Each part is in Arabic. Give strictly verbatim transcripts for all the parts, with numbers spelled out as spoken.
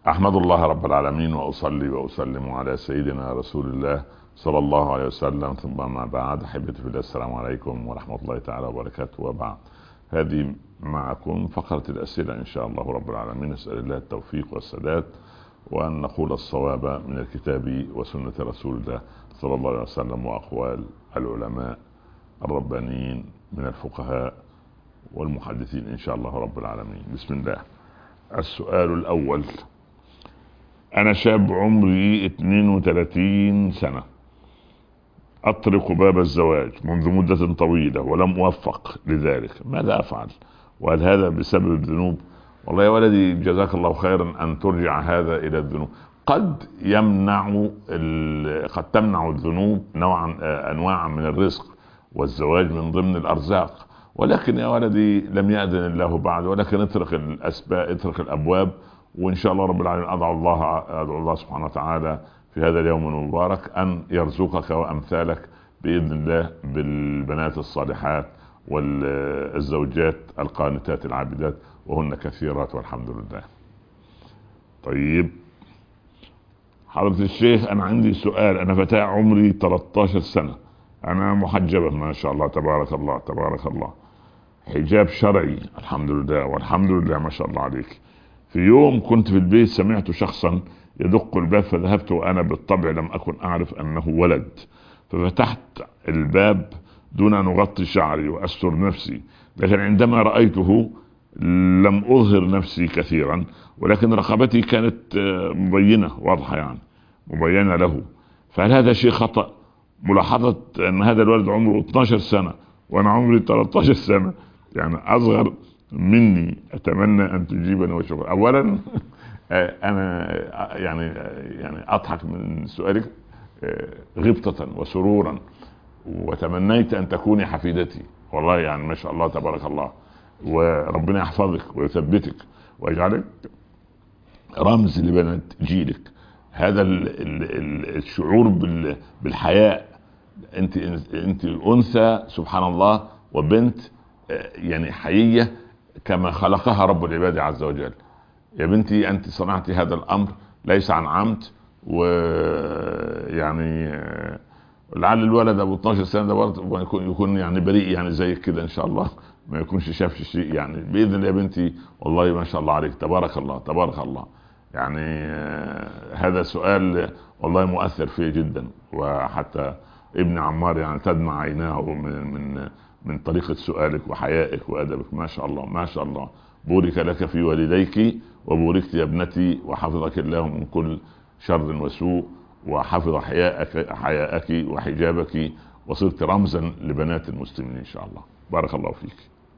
أحمد الله رب العالمين وأصلي وأسلم على سيدنا رسول الله صلى الله عليه وسلم، ثم ما بعد. أحبتي في الله، السلام عليكم ورحمة الله تعالى وبركاته. وبعد، هذه معكم فقرة الأسئلة إن شاء الله رب العالمين. نسأل الله التوفيق والسداد، وأن نقول الصواب من الكتاب وسنة رسول الله صلى الله عليه وسلم، وأقوال العلماء الربانيين من الفقهاء والمحدثين إن شاء الله رب العالمين. بسم الله. السؤال الأول: أنا شاب عمري اثنين وثلاثين سنة، أطرق باب الزواج منذ مدة طويلة ولم أوفق لذلك، ماذا أفعل؟ وهل هذا بسبب الذنوب؟ والله يا ولدي جزاك الله خيرا أن ترجع هذا إلى الذنوب. قد يمنع قد تمنع الذنوب نوعا أنواعا من الرزق، والزواج من ضمن الأرزاق، ولكن يا ولدي لم يأذن الله بعد، ولكن اترك الأسباب، اترك الأبواب، وإن شاء الله رب العالمين أدعو الله أدعو الله سبحانه وتعالى في هذا اليوم المبارك أن يرزقك وأمثالك بإذن الله بالبنات الصالحات والزوجات القانتات العابدات، وهن كثيرات والحمد لله. طيب حضرة الشيخ، أنا عندي سؤال. أنا فتاة عمري ثلاثة عشر سنة، أنا محجبة ما شاء الله تبارك الله تبارك الله، حجاب شرعي الحمد لله والحمد لله ما شاء الله عليك. في يوم كنت في البيت سمعت شخصا يدق الباب، فذهبت وأنا بالطبع لم أكن أعرف أنه ولد، ففتحت الباب دون أن أغطي شعري وأستر نفسي، لكن عندما رأيته لم أظهر نفسي كثيرا، ولكن رقبتي كانت مبينة واضحة، يعني مبينة له. فهل هذا شيء خطأ؟ ملاحظة أن هذا الولد عمره اثنتا عشرة سنة وأنا عمري ثلاثة عشر سنة، يعني أصغر مني. أتمنى أن تجيبني وشكرا. أولا أنا يعني يعني أضحك من سؤالك غبطة وسرورا، وتمنيت أن تكوني حفيدتي، والله يعني ما شاء الله تبارك الله، وربنا يحفظك ويثبتك ويجعلك رمز لبنات جيلك. هذا الشعور بالحياء، انت انت انثى سبحان الله، وبنت يعني حيية كما خلقها رب العباد عز وجل. يا بنتي انت صنعت هذا الامر ليس عن عمد، ويعني لعل الولد ابو اثنتا عشرة سنة ده برضه يكون يكون يعني بريء، يعني زيك كده ان شاء الله، ما يكونش شاف شيء يعني باذن الله. يا بنتي والله ما شاء الله عليك تبارك الله تبارك الله. يعني هذا سؤال والله مؤثر فيه جدا، وحتى ابن عمار يعني تدمع عيناه من من من طريقة سؤالك وحيائك وأدبك. ما شاء الله ما شاء الله. بورك لك في والديك وبوركت يا ابنتي، وحفظك الله من كل شر وسوء، وحفظ حيائك حيائك وحجابك، وصرت رمزا لبنات المسلمين إن شاء الله. بارك الله فيك.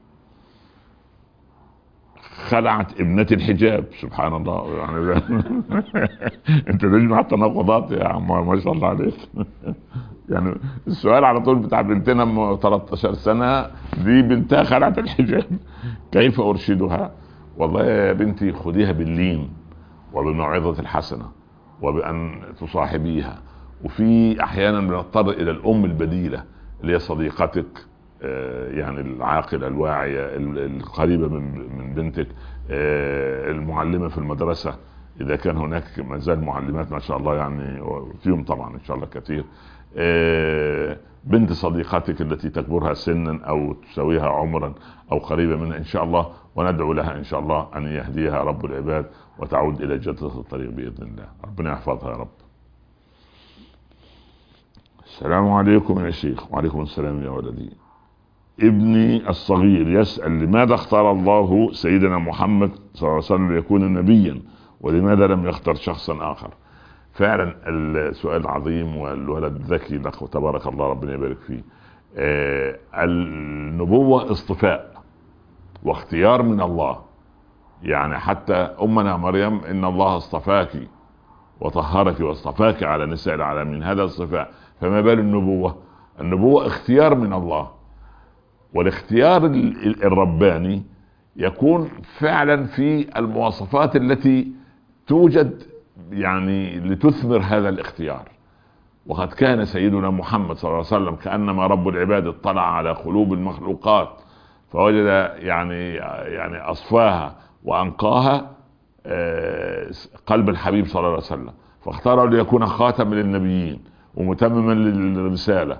خلعت ابنتي الحجاب سبحان الله، يعني انت تجمع التناقضات يا عمار ما شاء الله عليك. يعني السؤال على طول بتاع بنتنا ثلاثة عشر سنة دي، بنتها خلعت الحجاب، كيف ارشدها؟ والله يا بنتي خديها باللين وبالموعظة الحسنة، وبأن تصاحبيها. وفي احيانا بنضطر الى الام البديلة اللي هي صديقتك، يعني العاقلة الواعية القريبة من بنتك، المعلمة في المدرسة إذا كان هناك ما زال معلمات ما شاء الله، يعني فيهم طبعا إن شاء الله كثير. بنت صديقتك التي تكبرها سنا أو تساويها عمرا أو قريبة منها إن شاء الله، وندعو لها إن شاء الله أن يهديها رب العباد وتعود إلى جدة الطريق بإذن الله. ربنا يحفظها يا رب. السلام عليكم يا شيخ. وعليكم السلام يا ولدي. ابني الصغير يسأل: لماذا اختار الله سيدنا محمد صلى الله عليه وسلم ليكون نبيا، ولماذا لم يختار شخصا آخر؟ فعلا السؤال عظيم، والولد ذكي لك وتبارك الله ربنا يبارك فيه. آه النبوة اصطفاء واختيار من الله، يعني حتى أمنا مريم إن الله اصطفاك وطهرك واصطفاك على نساء العالمين، هذا اصطفاء، فما بال النبوة؟ النبوة اختيار من الله، والاختيار الرباني يكون فعلا في المواصفات التي توجد يعني لتثمر هذا الاختيار. وقد كان سيدنا محمد صلى الله عليه وسلم كأنما رب العباد اطلع على قلوب المخلوقات فوجد يعني يعني أصفاها وأنقاها قلب الحبيب صلى الله عليه وسلم، فاختاره ليكون خاتما للنبيين ومتمما للرسالة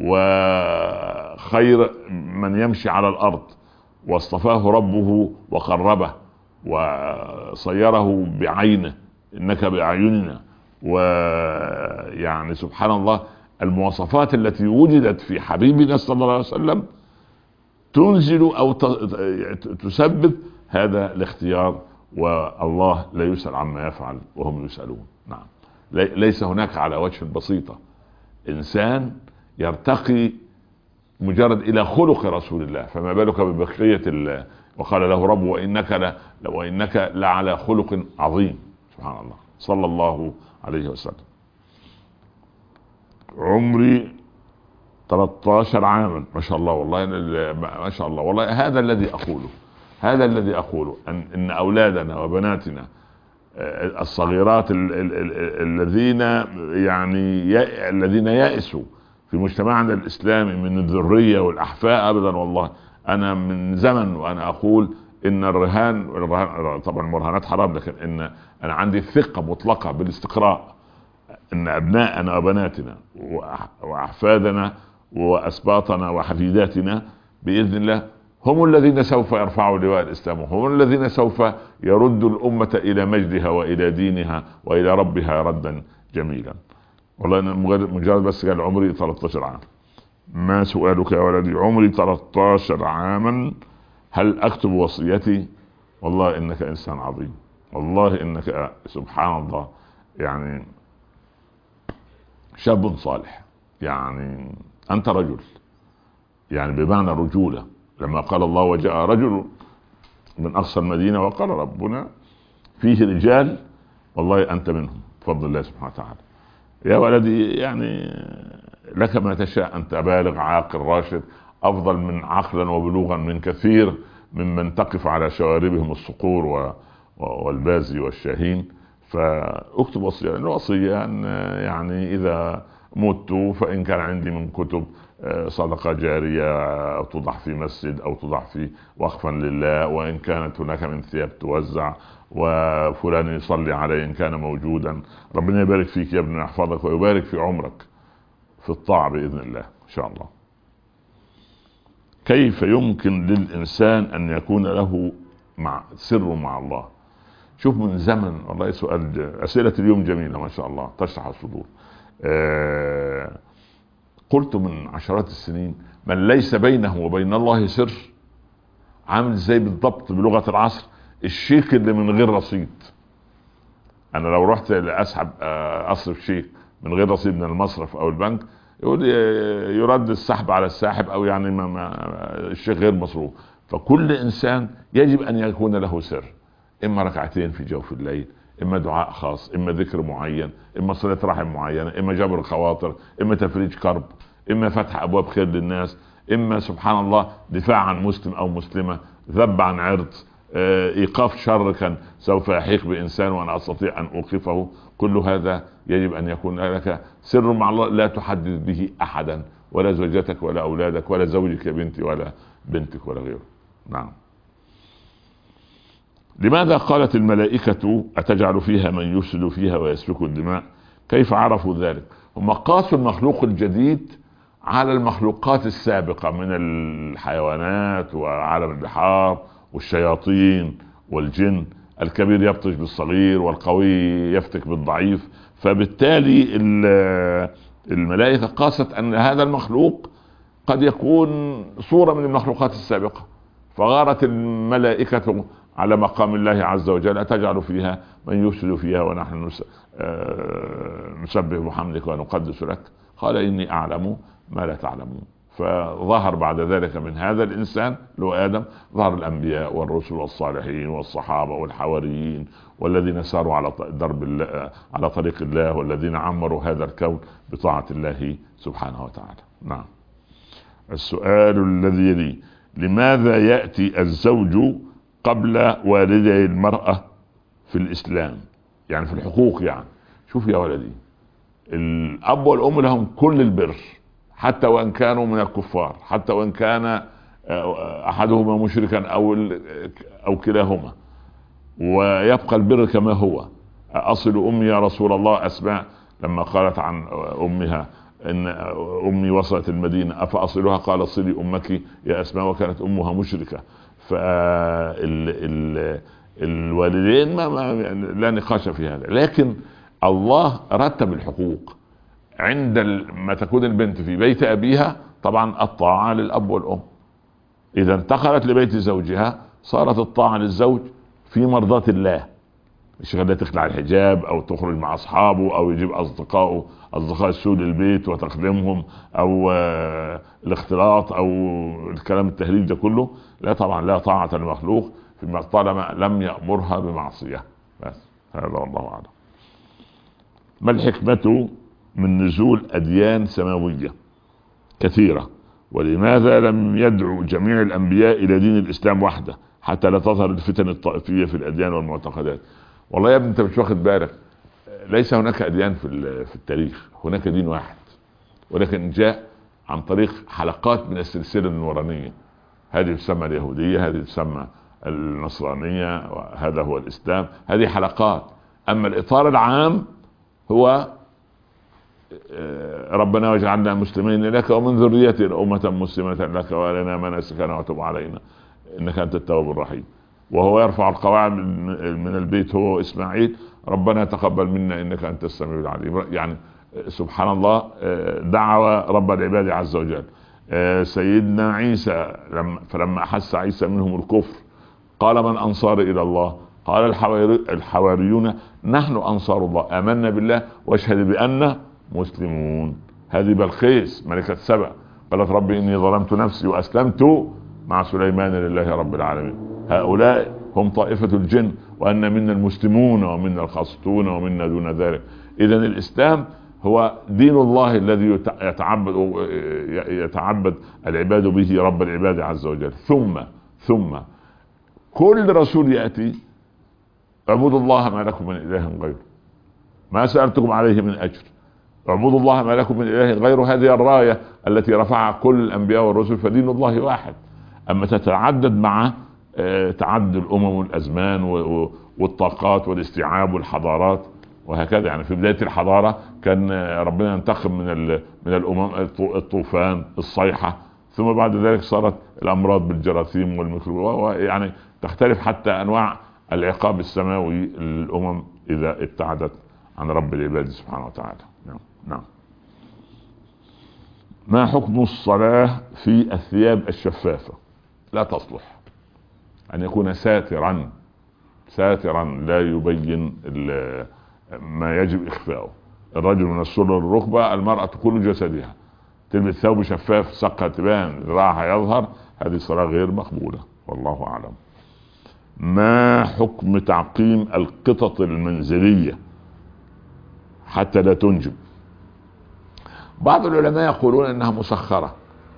وخير من يمشي على الأرض، واصطفاه ربه وقربه وصيره بعينه، إنك بأعيننا. ويعني سبحان الله المواصفات التي وجدت في حبيبنا صلى الله عليه وسلم تنزل أو تسبب هذا الاختيار، والله لا يسأل عما يفعل وهم يسألون. نعم، ليس هناك على وجه البسيطة إنسان يرتقي مجرد إلى خلق رسول الله، فما بالك ببقية الله. وقال له رب وإنك لا وإنك لعلى خلق عظيم. سبحان الله، صلى الله عليه وسلم. عمري ثلاثة عشر عاما، ما شاء الله، والله ما شاء الله، والله هذا الذي أقوله، هذا الذي أقوله أن إن أولادنا وبناتنا الصغيرات الذين يعني الذين يأسوا في مجتمعنا الإسلامي من الذرية والأحفاء أبدا. والله أنا من زمن وأنا أقول إن الرهان, الرهان طبعا المراهنات حرام، لكن إن أنا عندي ثقة مطلقة بالاستقراء إن أبناءنا وبناتنا وأحفادنا وأسباطنا وحفيداتنا بإذن الله هم الذين سوف يرفعوا لواء الإسلام، هم الذين سوف يردوا الأمة إلى مجدها وإلى دينها وإلى ربها ردا جميلا. والله أنا مجرد بس قال عمري ثلاثة عشر عام. ما سؤالك يا ولدي؟ عمري ثلاثة عشر عاما، هل أكتب وصيتي؟ والله إنك إنسان عظيم، والله إنك سبحان الله يعني شاب صالح، يعني أنت رجل، يعني بمعنى رجولة. لما قال الله وجاء رجل من أقصى المدينة وقال ربنا فيه رجال، والله أنت منهم بفضل الله سبحانه وتعالى. يا ولدي يعني لك ما تشاء، أنت بالغ عاقل راشد، أفضل من عقلا وبلوغا من كثير ممن تقف على شواربهم الصقور والبازي والشاهين. فاكتب وصية. الوصية يعني إذا مت فإن كان عندي من كتب صدقة جارية توضع في مسجد أو توضع في وقفا لله، وإن كانت هناك من ثياب توزع، وفلان يصلي عليه إن كان موجودا. ربنا يبارك فيك يا ابني ويحفظك ويبارك في عمرك في الطاعة بإذن الله إن شاء الله. كيف يمكن للإنسان أن يكون له مع سر مع الله؟ شوف من زمن، والله سؤال، أسئلة اليوم جميلة ما شاء الله تشرح الصدور. آه قلت من عشرات السنين من ليس بينه وبين الله سر عامل زي بالضبط بلغة العصر الشيك اللي من غير رصيد. أنا لو رحت أسحب أصرف شيك من غير رصيد من المصرف أو البنك، يقول يرد السحب على الساحب، أو يعني ما ما الشيك غير مصروف. فكل إنسان يجب أن يكون له سر، إما ركعتين في جوف الليل، إما دعاء خاص، إما ذكر معين، إما صلة رحم معينة، إما جبر خواطر، إما تفريج كرب، إما فتح أبواب خير للناس، إما سبحان الله دفاع عن مسلم أو مسلمة، ذب عن عرض، إيقاف شر كان سوف يحيق بإنسان وأنا أستطيع أن أوقفه. كل هذا يجب أن يكون لك سر مع الله لا تحدث به أحدا، ولا زوجتك ولا أولادك ولا زوجك يا بنتي ولا بنتك ولا غيره. نعم. لماذا قالت الملائكة أتجعل فيها من يفسد فيها ويسفك الدماء؟ كيف عرفوا ذلك؟ هم قاسوا المخلوق الجديد على المخلوقات السابقة من الحيوانات وعالم البحار والشياطين والجن. الكبير يبطش بالصغير والقوي يفتك بالضعيف. فبالتالي الملائكة قاست أن هذا المخلوق قد يكون صورة من المخلوقات السابقة، فغارت الملائكة على مقام الله عز وجل أتجعل فيها من يفسد فيها ونحن نسبح بحمدك ونقدس لك؟ قال إني أعلم ما لا تعلمون. فظهر بعد ذلك من هذا الإنسان لو آدم ظهر الأنبياء والرسل والصالحين والصحابة والحواريين والذين ساروا على درب الله على طريق الله، والذين عمروا هذا الكون بطاعة الله سبحانه وتعالى. نعم. السؤال الذي يلي: لماذا يأتي الزوج قبل والدي المرأة في الإسلام؟ يعني في الحقوق. يعني شوف يا ولدي، الأب والأم لهم كل البر حتى وإن كانوا من الكفار، حتى وإن كان أحدهما مشركا أو أو كلاهما. ويبقى البر كما هو. أصل أمي يا رسول الله. أسماء لما قالت عن أمها إن أمي وصلت المدينة أفأصلها؟ قال صلي أمك يا أسماء، وكانت أمها مشركة. فالوالدين ما, ما لا نقاش في هذا، لكن الله رتب الحقوق. عند ما تكون البنت في بيت أبيها طبعا الطاعة للأب والأم. إذا انتقلت لبيت زوجها صارت الطاعة للزوج في مرضاة الله، مش غدا تخلع الحجاب او تخرج مع اصحابه او يجيب اصدقائه اصدقاء السوء للبيت وتخدمهم او آه الاختلاط او الكلام التهريج ده كله. لا طبعا، لا طاعة المخلوق فيما طالما لم يأمرها بمعصية. بس هذا والله اعلم. ما الحكمة من نزول اديان سماوية كثيرة، ولماذا لم يدعو جميع الانبياء الى دين الاسلام وحده حتى لا تظهر الفتن الطائفية في الاديان والمعتقدات؟ والله يا ابني انت مش واخد بالك، ليس هناك اديان في في التاريخ، هناك دين واحد، ولكن جاء عن طريق حلقات من السلسله النورانيه. هذه تسمى اليهوديه، هذه تسمى النصرانيه، وهذا هو الاسلام. هذه حلقات. اما الاطار العام هو ربنا واجعلنا مسلمين لك ومن ذريتنا امه مسلمه لك وارنا مناسكنا وتب علينا انك انت التواب الرحيم. وهو يرفع القواعد من البيت هو اسماعيل، ربنا تقبل منا انك انت السميع العليم. يعني سبحان الله، دعوة رب العباد عز وجل. سيدنا عيسى فلما احس عيسى منهم الكفر قال من انصار الى الله؟ قال الحواريون نحن انصار الله امنا بالله واشهد بان مسلمون. هذه بلقيس ملكة سبأ قالت ربي اني ظلمت نفسي واسلمت مع سليمان لله رب العالمين. هؤلاء هم طائفة الجن، وأن منا المسلمون ومنا القاسطون ومنا دون ذلك. إذن الإسلام هو دين الله الذي يتعبد يتعبد العباد به رب العباد عز وجل. ثم ثم كل رسول يأتي اعبدوا الله ما لكم من إله غيره، ما سألتكم عليه من أجر، اعبدوا الله ما لكم من إله غيره. هذه الراية التي رفعها كل الأنبياء والرسل، فدين الله واحد. أما تتعدد مع تعدد الامم والازمان والطاقات والاستيعاب والحضارات وهكذا. يعني في بداية الحضارة كان ربنا ينتقم من من الامم الطوفان الصيحة، ثم بعد ذلك صارت الامراض بالجراثيم والميكروبات، ويعني تختلف حتى انواع العقاب السماوي للامم اذا ابتعدت عن رب العباد سبحانه وتعالى. نعم نعم. ما حكم الصلاة في الثياب الشفافة؟ لا تصلح. أن يكون ساترا ساترا لا يبين ما يجب إخفاؤه. الرجل من السرة للركبة، المرأة كل جسدها. تلبس ثوب شفاف ساقها تبان ذراعها يظهر، هذه صلاة غير مقبولة والله أعلم. ما حكم تعقيم القطط المنزلية حتى لا تنجب؟ بعض العلماء يقولون أنها مسخرة،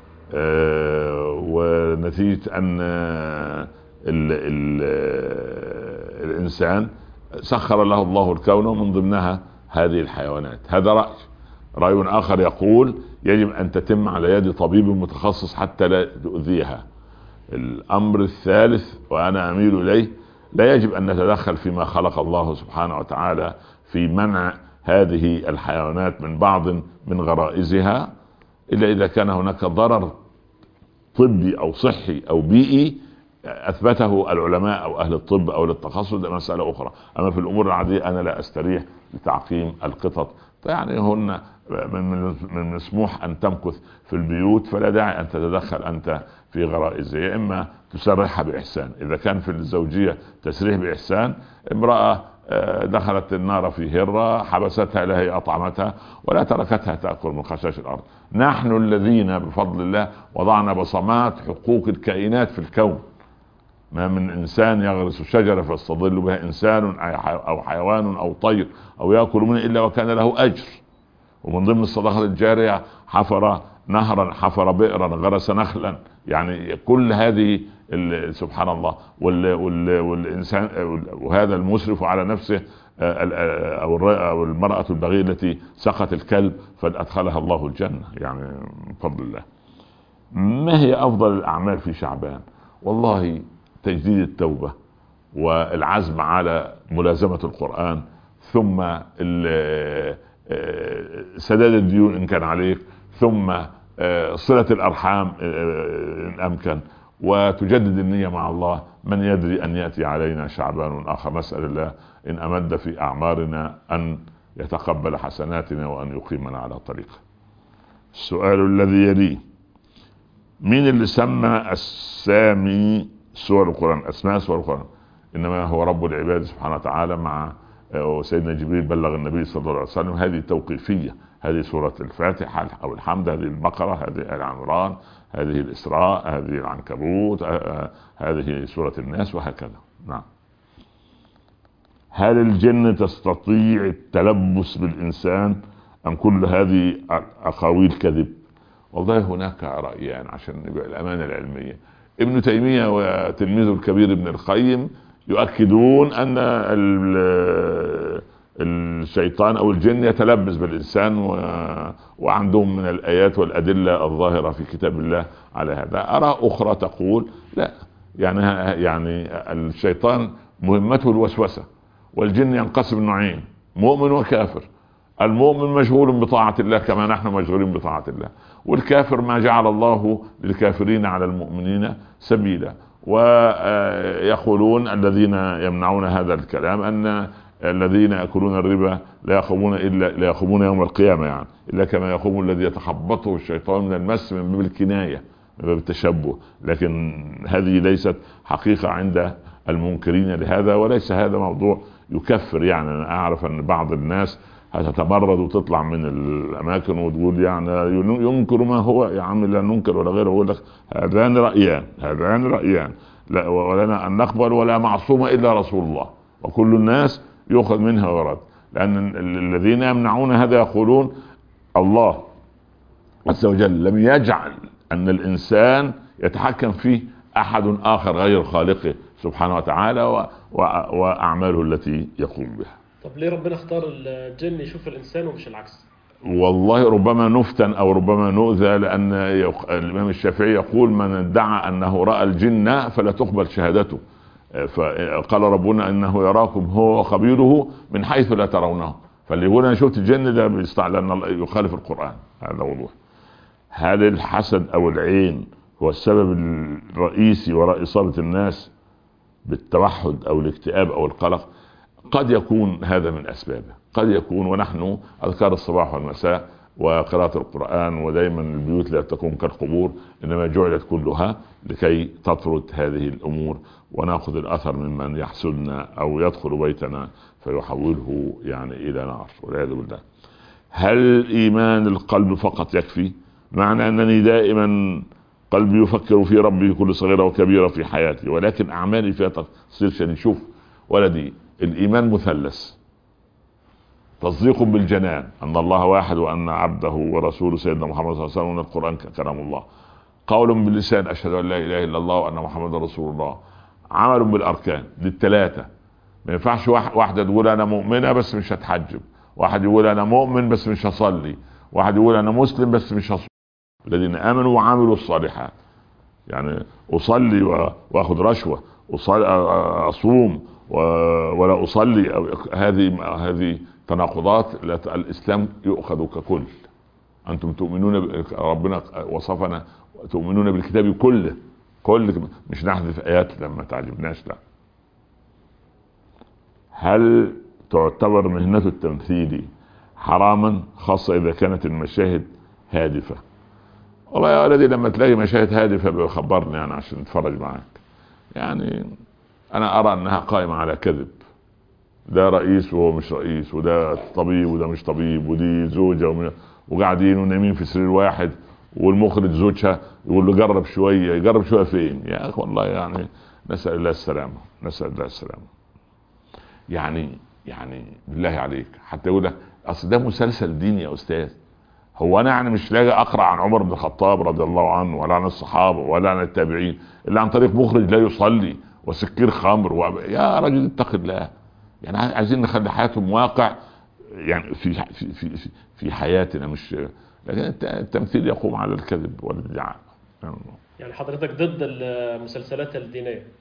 آه ونتيجة أن ال ال الإنسان سخر له الله الكون ومن ضمنها هذه الحيوانات. هذا رأي. رأي آخر يقول يجب أن تتم على يد طبيب متخصص حتى لا تؤذيها. الأمر الثالث وأنا أميل إليه، لا يجب أن نتدخل فيما خلق الله سبحانه وتعالى في منع هذه الحيوانات من بعض من غرائزها إلا إذا كان هناك ضرر طبي أو صحي أو بيئي أثبته العلماء أو أهل الطب أو للتخصص، ده مسألة أخرى. أما في الأمور العادية أنا لا أستريح لتعقيم القطط. يعني هن من المسموح أن تمكث في البيوت، فلا داعي أن تتدخل أنت في غرائزها. يا إما تسرحها بإحسان، إذا كان في الزوجية تسريح بإحسان، امرأة دخلت النار في هرة حبستها لها أطعمتها ولا تركتها تأكل من خشاش الأرض. نحن الذين بفضل الله وضعنا بصمات حقوق الكائنات في الكون. ما من إنسان يغرس شجرة فيستظل بها إنسان أو حيوان أو طير أو يأكل منه إلا وكان له أجر. ومن ضمن الصدقة الجارية حفر نهرا، حفر بئرا، غرس نخلا. يعني كل هذه سبحان الله. والإنسان وهذا المسرف على نفسه أو المرأة البغية التي سقت الكلب فأدخلها الله الجنة، يعني من فضل الله. ما هي أفضل الأعمال في شعبان؟ والله تجديد التوبة والعزم على ملازمة القرآن، ثم سداد الديون إن كان عليك، ثم صلة الأرحام إن أمكن، وتجدد النية مع الله. من يدري أن يأتي علينا شعبان آخر، نسأل الله إن أمد في أعمارنا أن يتقبل حسناتنا وأن يقيمنا على طريقه. السؤال الذي يليه: مين اللي سمى السامي سور القرآن، أسماء سور القرآن؟ إنما هو رب العباد سبحانه وتعالى، مع سيدنا جبريل بلغ النبي صلى الله عليه وسلم. هذه توقيفية، هذه سورة الفاتحة أو الحمد، هذه البقرة، هذه آل عمران، هذه الإسراء، هذه العنكبوت، هذه سورة الناس، وهكذا. نعم. هل الجن تستطيع التلبس بالإنسان أم كل هذه أقاويل كذب؟ والله هناك رأيان عشان نبقى الأمانة العلمية. ابن تيمية وتلميذه الكبير ابن القيم يؤكدون أن الشيطان أو الجن يتلبس بالإنسان، وعندهم من الآيات والأدلة الظاهرة في كتاب الله على هذا. أرى أخرى تقول لا، يعني يعني الشيطان مهمته الوسوسة، والجن ينقسم نوعين: مؤمن وكافر. المؤمن مشغول بطاعة الله كما نحن مشغولين بطاعة الله، والكافر ما جعل الله للكافرين على المؤمنين سبيلا. ويقولون الذين يمنعون هذا الكلام أن الذين يأكلون الربا لا يقومون إلا لا يقومون يوم القيامة، يعني إلا كما يقوم الذي يتخبطه الشيطان من المس من باب الكناية، من باب التشبه. لكن هذه ليست حقيقة عند المنكرين لهذا، وليس هذا موضوع يكفر. يعني أنا أعرف أن بعض الناس هتتمرد وتطلع من الأماكن وتقول يعني ينكر ما هو، يا عم لا ننكر ولا غيره. أقول لك هذان رأيان، هذان رأيان، لا ولنا أن نقبل، ولا معصوم إلا رسول الله، وكل الناس يؤخذ منها ورد. لأن الذين يمنعون هذا يقولون الله عز وجل لم يجعل أن الإنسان يتحكم فيه أحد آخر غير خالقه سبحانه وتعالى وأعماله التي يقوم بها. طب ليه ربنا اختار الجن يشوف الإنسان ومش العكس؟ والله ربما نفتن أو ربما نؤذى، لأن الإمام الشافعي يقول: من ادعى أنه رأى الجن فلا تقبل شهادته. فقال ربنا انه يراكم هو وقبيله من حيث لا ترونه. فاللي يقول انا شفت الجن ده بيستعلن الله يخالف القرآن، هذا وضوح. هل الحسد او العين هو السبب الرئيسي وراء اصابة الناس بالتوحد او الاكتئاب او القلق؟ قد يكون هذا من اسبابه، قد يكون. ونحن اذكار الصباح والمساء وقراءة القرآن، ودايما البيوت لا تكون كالقبور، انما جعلت كلها لكي تطرد هذه الامور، وناخذ الاثر ممن يحسدنا او يدخل بيتنا فيحوله يعني الى نار والعياذ بالله. هل ايمان القلب فقط يكفي؟ معنى انني دائما قلبي يفكر في ربي كل صغيرة وكبيرة في حياتي، ولكن اعمالي فيها تقصير شديد. شوف ولدي، الايمان مثلث: تصديق بالجنان ان الله واحد وان عبده ورسوله سيدنا محمد صلى الله عليه وسلم وان القرآن كلام الله، قول باللسان اشهد ان لا اله الا الله وان محمد رسول الله، عمل بالاركان. دي الثلاثه. ما ينفعش واحده تقول انا مؤمنه بس مش هتحجب، واحد يقول انا مؤمن بس مش هصلي، واحد يقول انا مسلم بس مش هصوم. الذين امنوا وعملوا الصالحات، يعني اصلي واخذ رشوه، اصوم ولا اصلي، هذه هذه تناقضات. الاسلام يؤخذ ككل. انتم تؤمنون، ربنا وصفنا تؤمنون بالكتاب كله، كل مش نحذف ايات لما تعجبناش، لا. هل تعتبر مهنة التمثيل حراما، خاصة اذا كانت المشاهد هادفة؟ والله يا ولدي لما تلاقي مشاهد هادفة بخبرني يعني عشان اتفرج معاك. يعني انا ارى انها قائمة على كذب. ده رئيس وهو مش رئيس، وده طبيب وده مش طبيب، ودي زوجة وقاعدين ونايمين في سرير واحد، والمخرج زوجها يقول له جرب شوية. يجرب شوية فين يا اخي؟ والله يعني نسأل الله السلامة، نسأل الله السلامة. يعني يعني بالله عليك، حتى يقول لك اصل ده مسلسل ديني يا استاذ. هو انا يعني مش لاقي اقرا عن عمر بن الخطاب رضي الله عنه، ولا عن الصحابة، ولا عن التابعين، الا عن طريق مخرج لا يصلي وسكير خمر و... يا راجل اتق الله. يعني عايزين نخلي حياتهم واقع يعني في في في في حياتنا، مش لكن التمثيل يقوم على الكذب والادعاء. يعني حضرتك ضد المسلسلات الدينية؟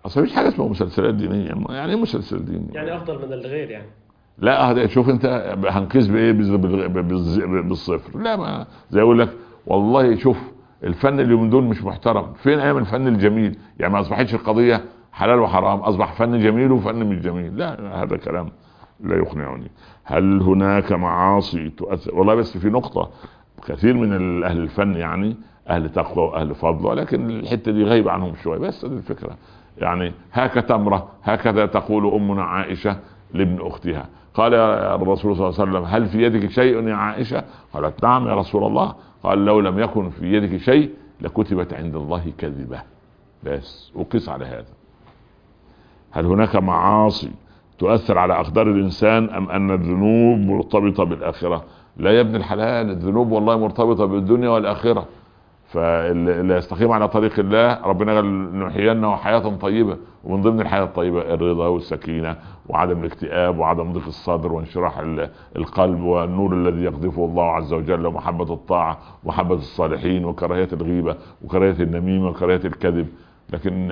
اصل مفيش حاجه اسمها مسلسلات دينيه. يعني ايه مسلسل ديني؟ يعني افضل من الغير يعني. لا هذا شوف انت هنقيس بايه؟ بالصفر؟ لا، ما زي اقول لك والله شوف الفن اليومين دول مش محترم. فين ايام الفن الجميل؟ يعني ما اصبحتش القضيه حلال وحرام، اصبح فن جميل وفن مش جميل. لا هذا كلام لا يقنعني. هل هناك معاصي تؤثر؟ والله بس في نقطه، كثير من اهل الفن يعني اهل تقوى واهل فضل، ولكن الحته دي غايبه عنهم شويه. بس هذه الفكره. يعني هاك تمره، هكذا تقول امنا عائشه لابن اختها. قال يا الرسول صلى الله عليه وسلم هل في يدك شيء يا عائشه؟ قالت نعم يا رسول الله. قال لو لم يكن في يدك شيء لكتبت عند الله كذبه. بس وقس على هذا. هل هناك معاصي تؤثر على اقدار الانسان ام ان الذنوب مرتبطه بالاخره؟ لا يا ابن الحلال، الذنوب والله مرتبطه بالدنيا والاخره. فاللي يستقيم على طريق الله ربنا قال نحيينه حياة طيبة، ومن ضمن الحياة الطيبة الرضا والسكينة وعدم الاكتئاب وعدم ضيق الصدر وانشراح القلب والنور الذي يقذفه الله عز وجل، ومحبة الطاعة ومحبة الصالحين وكراهية الغيبة وكراهية النميمة وكراهية الكذب. لكن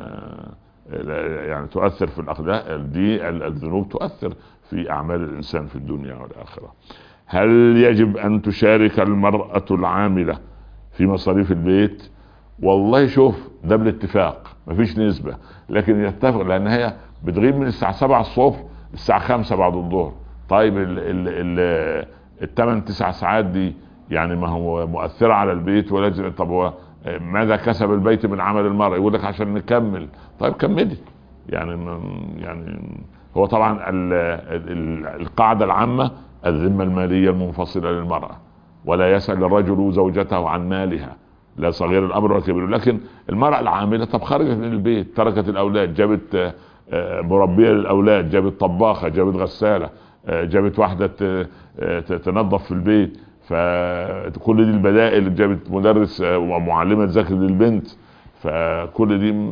يعني تؤثر في الأخلاق دي، الذنوب تؤثر في أعمال الإنسان في الدنيا والآخرة. هل يجب أن تشارك المرأة العاملة في مصاريف البيت؟ والله شوف ده بالاتفاق، مفيش نسبة، لكن يتفق، لان هي بتغيب من الساعة سبعة الصبح الساعة خمسة بعد الظهر. طيب ال ال ال الثمان تسع ساعات دي يعني ما هو مؤثرة على البيت ولا؟ طب هو ماذا كسب البيت من عمل المرأة؟ يقول لك عشان نكمل. طيب كملي. يعني يعني هو طبعا ال ال القاعدة العامة الذمة المالية المنفصلة للمرأة، ولا يسأل الرجل زوجته عن مالها، لا صغير الامر ولا كبير. لكن المرأة العاملة طب خرجت من البيت، تركت الاولاد، جابت مربية للاولاد، جابت طباخة، جابت غسالة، جابت واحدة تنظف في البيت، فكل دي البدائل، جابت مدرس ومعلمة ذاكر للبنت، فكل دي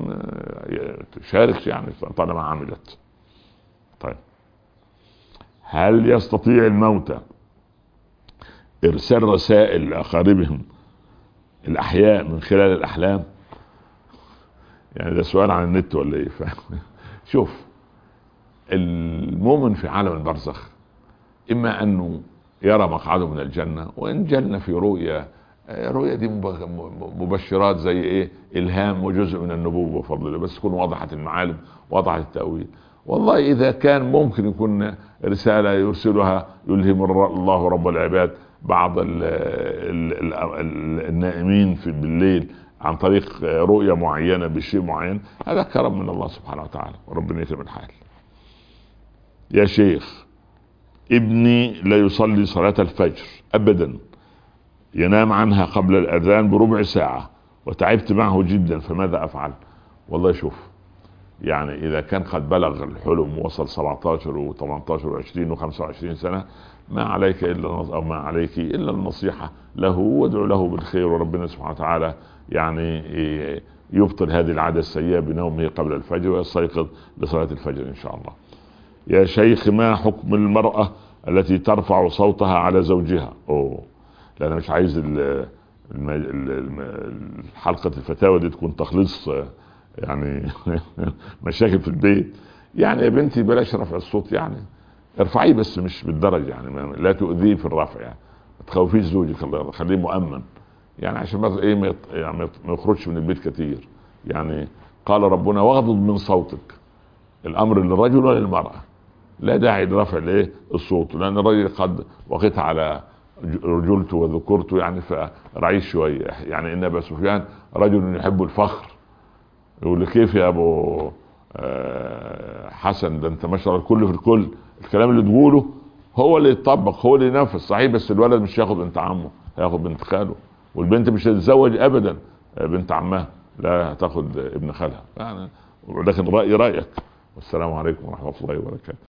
تشارك يعني طالما عملت. طيب هل يستطيع الموتى ارسال رسائل لاقاربهم الاحياء من خلال الاحلام؟ يعني ده سؤال عن النت ولا ايه؟ شوف المؤمن في عالم البرزخ اما انه يرى مقعده من الجنة، وان جنة في رؤيا، رؤيا دي مبشرات زي ايه، الهام وجزء من النبوة بفضل الله، بس تكون وضحت المعالم وضحت التأويل. والله اذا كان ممكن يكون رسالة يرسلها يلهم الله رب العباد بعض ال ال ال النائمين في بالليل عن طريق رؤية معينة بشيء معين، هذا كرم من الله سبحانه وتعالى، وربنا يكرم الحال. يا شيخ ابني لا يصلي صلاة الفجر ابدا، ينام عنها قبل الاذان بربع ساعة، وتعبت معه جدا، فماذا افعل؟ والله شوف يعني اذا كان قد بلغ الحلم ووصل سبعتاشر وثمانتاشر وعشرين وخمسة وعشرين سنة، ما عليك الا او ما عليك الا النصيحة له، وادعو له بالخير، وربنا سبحانه وتعالى يعني يبطل هذه العادة السيئة بنومه قبل الفجر ويستيقظ لصلاة الفجر ان شاء الله. يا شيخ ما حكم المرأة التي ترفع صوتها على زوجها؟ اوه لا انا مش عايز حلقة الفتاوى دي تكون تخليص يعني مشاكل في البيت. يعني يا بنتي بلاش رفع الصوت، يعني ارفعيه بس مش بالدرجة، يعني لا تؤذيه في الرفع، يعني ما تخوفيش زوجك، الله خليه مؤمن، يعني عشان ما ايه ما يعني ما يخرجش من البيت كتير. يعني قال ربنا واغضض من صوتك، الامر للرجل وللمرأة، لا داعي لرفع الايه الصوت، لان الرجل قد وقت على رجلته وذكرته يعني فرعيش شوية. يعني ان ابا سفيان رجل يحب الفخر، يقول لي كيف يا ابو حسن ده انت ما شاء الله الكل في الكل، الكلام اللي تقوله هو اللي يتطبق، هو اللي ينفذ صحيح، بس الولد مش ياخد بنت عمه، هياخد بنت خاله، والبنت مش هتتزوج ابدا بنت عمها، لا هتاخد ابن خالها يعني. ولكن رأيي رأيك، والسلام عليكم ورحمة الله وبركاته.